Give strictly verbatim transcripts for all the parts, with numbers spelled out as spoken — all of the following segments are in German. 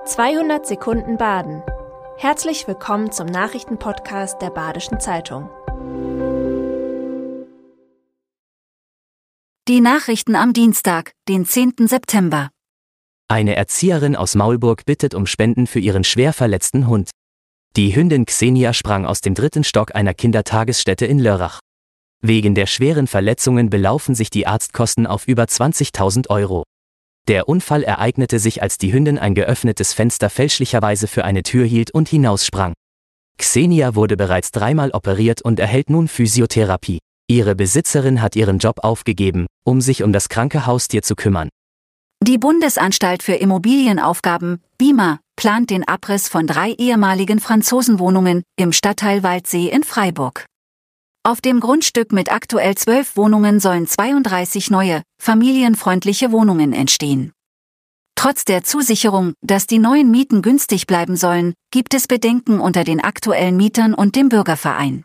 zweihundert Sekunden Baden. Herzlich willkommen zum Nachrichtenpodcast der Badischen Zeitung. Die Nachrichten am Dienstag, den zehnten September. Eine Erzieherin aus Maulburg bittet um Spenden für ihren schwer verletzten Hund. Die Hündin Xenia sprang aus dem dritten Stock einer Kindertagesstätte in Lörrach. Wegen der schweren Verletzungen belaufen sich die Arztkosten auf über zwanzigtausend Euro. Der Unfall ereignete sich, als die Hündin ein geöffnetes Fenster fälschlicherweise für eine Tür hielt und hinaussprang. Xenia wurde bereits dreimal operiert und erhält nun Physiotherapie. Ihre Besitzerin hat ihren Job aufgegeben, um sich um das kranke Haustier zu kümmern. Die Bundesanstalt für Immobilienaufgaben, B I M A, plant den Abriss von drei ehemaligen Franzosenwohnungen im Stadtteil Waldsee in Freiburg. Auf dem Grundstück mit aktuell zwölf Wohnungen sollen zweiunddreißig neue, familienfreundliche Wohnungen entstehen. Trotz der Zusicherung, dass die neuen Mieten günstig bleiben sollen, gibt es Bedenken unter den aktuellen Mietern und dem Bürgerverein.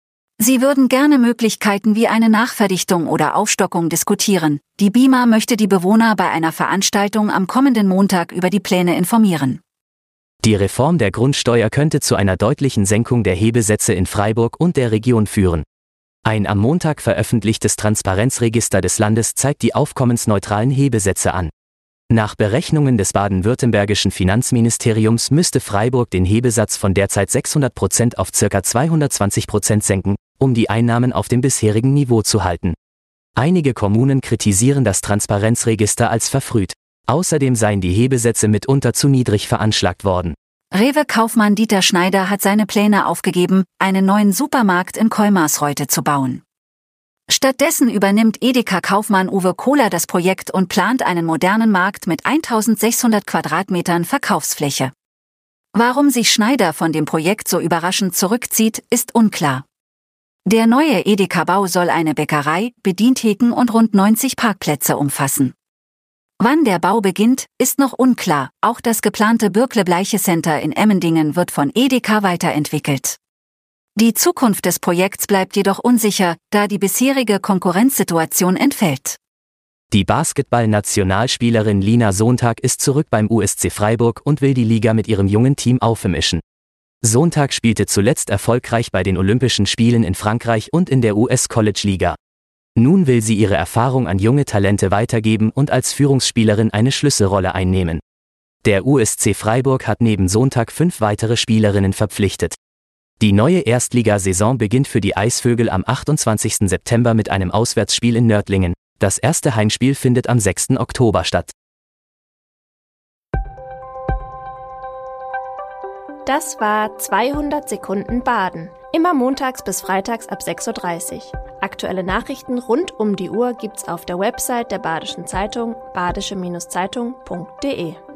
Sie würden gerne Möglichkeiten wie eine Nachverdichtung oder Aufstockung diskutieren. Die B I M A möchte die Bewohner bei einer Veranstaltung am kommenden Montag über die Pläne informieren. Die Reform der Grundsteuer könnte zu einer deutlichen Senkung der Hebesätze in Freiburg und der Region führen. Ein am Montag veröffentlichtes Transparenzregister des Landes zeigt die aufkommensneutralen Hebesätze an. Nach Berechnungen des baden-württembergischen Finanzministeriums müsste Freiburg den Hebesatz von derzeit sechshundert Prozent auf ca. zweihundertzwanzig Prozent senken, um die Einnahmen auf dem bisherigen Niveau zu halten. Einige Kommunen kritisieren das Transparenzregister als verfrüht. Außerdem seien die Hebesätze mitunter zu niedrig veranschlagt worden. Rewe-Kaufmann Dieter Schneider hat seine Pläne aufgegeben, einen neuen Supermarkt in Kolmarsreuth zu bauen. Stattdessen übernimmt Edeka-Kaufmann Uwe Kohler das Projekt und plant einen modernen Markt mit eintausendsechshundert Quadratmetern Verkaufsfläche. Warum sich Schneider von dem Projekt so überraschend zurückzieht, ist unklar. Der neue Edeka-Bau soll eine Bäckerei, Bedientheken und rund neunzig Parkplätze umfassen. Wann der Bau beginnt, ist noch unklar. Auch das geplante Bürkle-Bleiche-Center in Emmendingen wird von Edeka weiterentwickelt. Die Zukunft des Projekts bleibt jedoch unsicher, da die bisherige Konkurrenzsituation entfällt. Die Basketball-Nationalspielerin Lina Sonntag ist zurück beim U S C Freiburg und will die Liga mit ihrem jungen Team aufmischen. Sonntag spielte zuletzt erfolgreich bei den Olympischen Spielen in Frankreich und in der U S-College-Liga. Nun will sie ihre Erfahrung an junge Talente weitergeben und als Führungsspielerin eine Schlüsselrolle einnehmen. Der U S C Freiburg hat neben Sonntag fünf weitere Spielerinnen verpflichtet. Die neue Erstligasaison beginnt für die Eisvögel am achtundzwanzigsten September mit einem Auswärtsspiel in Nördlingen. Das erste Heimspiel findet am sechsten Oktober statt. Das war zweihundert Sekunden Baden. Immer montags bis freitags ab sechs Uhr dreißig. Aktuelle Nachrichten rund um die Uhr gibt's auf der Website der Badischen Zeitung badische Zeitung punkt de.